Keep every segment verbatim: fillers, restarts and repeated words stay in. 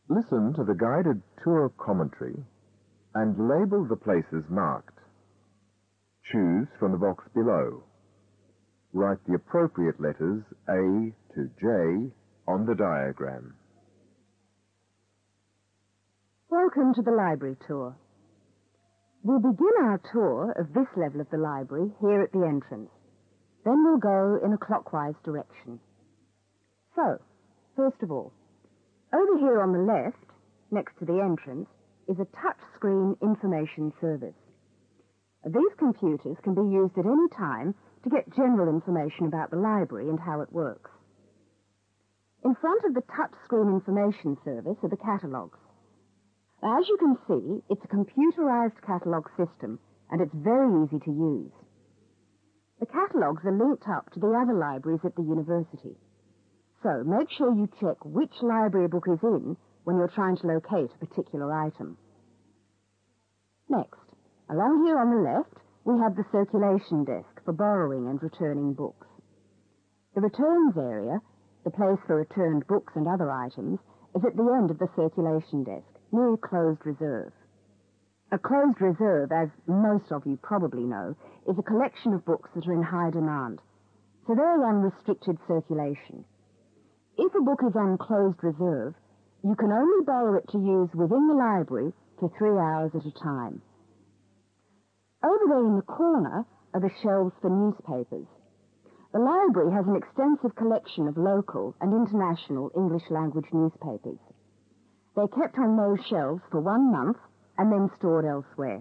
Listen to the guided tour commentary and label the places marked. Choose from the box below. Write the appropriate letters A to J on the diagram. Welcome to the library tour. We'll begin our tour of this level of the library here at the entrance. Then we'll go in a clockwise direction. So, first of all, over here on the left, next to the entrance, is a touch-screen information service. These computers can be used at any time to get general information about the library and how it works. In front of the touch-screen information service are the catalogues. As you can see, it's a computerized catalogue system, and it's very easy to use. The catalogues are linked up to the other libraries at the university. So make sure you check which library a book is in when you're trying to locate a particular item. Next, along here on the left, we have the circulation desk for borrowing and returning books. The returns area, the place for returned books and other items, is at the end of the circulation desk, near closed reserve. A closed reserve, as most of you probably know, is a collection of books that are in high demand, so they're on restricted circulation. If a book is on closed reserve, you can only borrow it to use within the library for three hours at a time. Over there in the corner are the shelves for newspapers. The library has an extensive collection of local and international English language newspapers. They're kept on those shelves for one month and then stored elsewhere.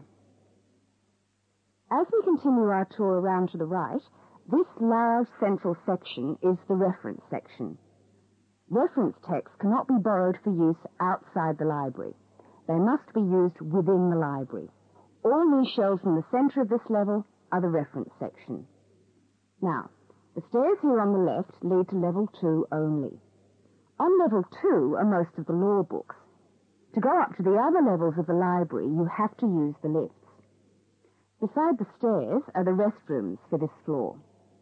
As we continue our tour around to the right, this large central section is the reference section. Reference texts cannot be borrowed for use outside the library. They must be used within the library. All these shelves in the center of this level are the reference section. Now, the stairs here on the left lead to level two only. On level two are most of the law books. To go up to the other levels of the library, you have to use the lifts. Beside the stairs are the restrooms for this floor.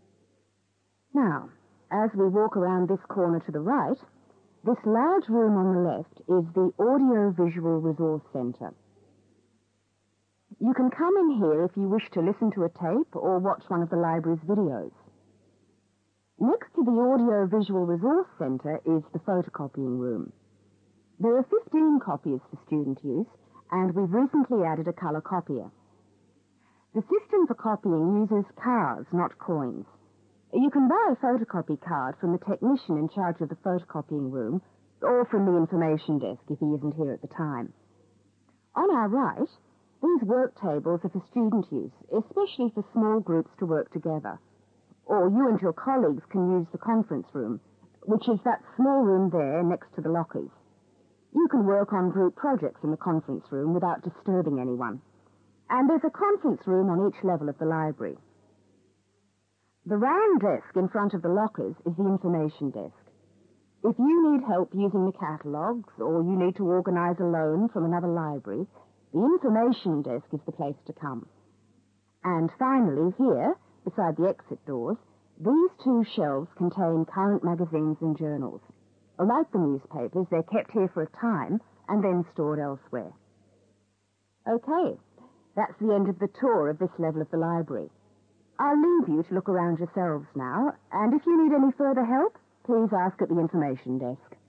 Now, as we walk around this corner to the right, this large room on the left is the Audio-Visual Resource Center. You can come in here if you wish to listen to a tape or watch one of the library's videos. Next to the Audio-Visual Resource Center is the photocopying room. There are fifteen copiers for student use, and we've recently added a color copier. The system for copying uses cards, not coins. You can buy a photocopy card from the technician in charge of the photocopying room, or from the information desk if he isn't here at the time. On our right, these work tables are for student use, especially for small groups to work together. Or you and your colleagues can use the conference room, which is that small room there next to the lockers. You can work on group projects in the conference room without disturbing anyone. And there's a conference room on each level of the library. The round desk in front of the lockers is the information desk. If you need help using the catalogues, or you need to organize a loan from another library, the information desk is the place to come. And finally, here, beside the exit doors, these two shelves contain current magazines and journals. Like the newspapers, they're kept here for a time and then stored elsewhere. Okay, that's the end of the tour of this level of the library. I'll leave you to look around yourselves now, and if you need any further help, please ask at the information desk.